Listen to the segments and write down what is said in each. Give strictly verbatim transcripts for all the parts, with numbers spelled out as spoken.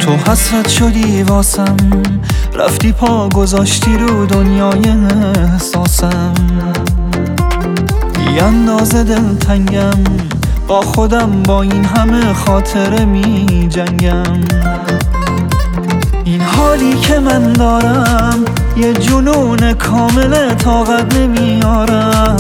تو حسرت شدی واسم، رفتی پا گذاشتی رو دنیای احساسم. بی اندازه دلتنگم، با خودم با این همه خاطره می جنگم. این حالی که من دارم یه جنون کامل، طاقت نمیارم.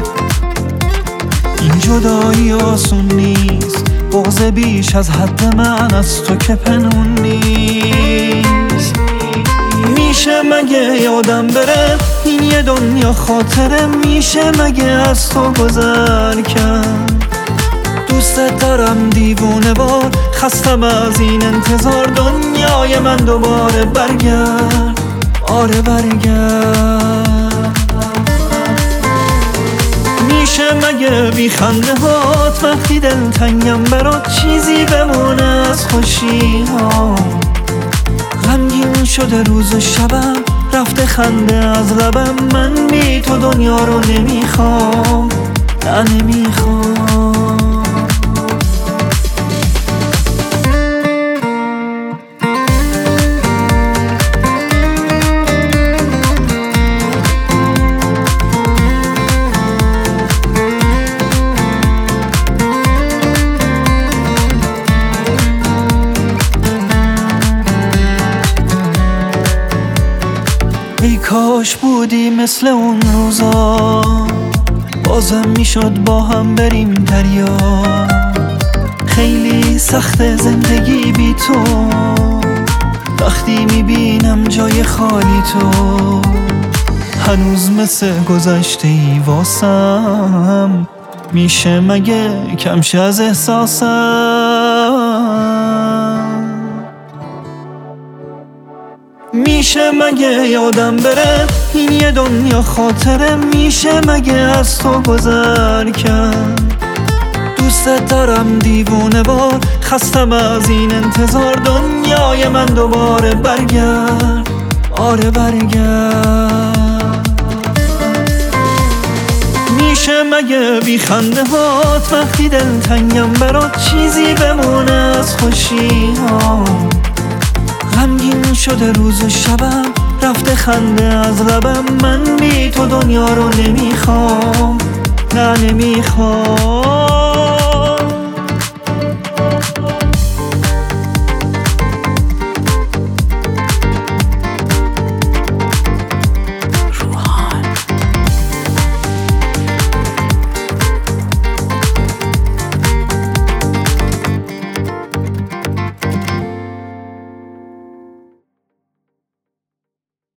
این جدایی آسون نیست، بغض بیش از حد من از تو که پنهون نیست. میشه مگه یادم بره این یه دنیا خاطره؟ میشه مگه از تو گذر کرد؟ دوست دارم دیوونه وار، خستم از این انتظار. دنیای من دوباره برگرد، آره برگرد. میشه مگه بی خنده هات وقتی دلتنگم برات چیزی بمونه از خوشی ها؟ غمگین شده روز و شبم، رفته خنده از لبم. من بی تو دنیا رو نمیخوام، نه نمیخوام. ای کاش بودی مثل اون روزا، بازم میشد با هم بریم دریا. خیلی سخت زندگی بی تو، وقتی میبینم جای خالی تو. هنوز مثل گذشته ای واسم، میشه مگه کم شه از احساسم؟ میشه مگه یادم بره این یه دنیا خاطره؟ میشه مگه از تو گذر کرد؟ دوست دارم دیوونه وار، خستم از این انتظار. دنیای من دوباره برگرد، آره برگرد. میشه مگه بی خنده هات وقتی دلتنگم برات چیزی بمونه از خوشی ها؟ غمگین شده روز و شبم، رفته خنده از لبم. من بی تو دنیا رو نمیخوام، نه نمیخوام.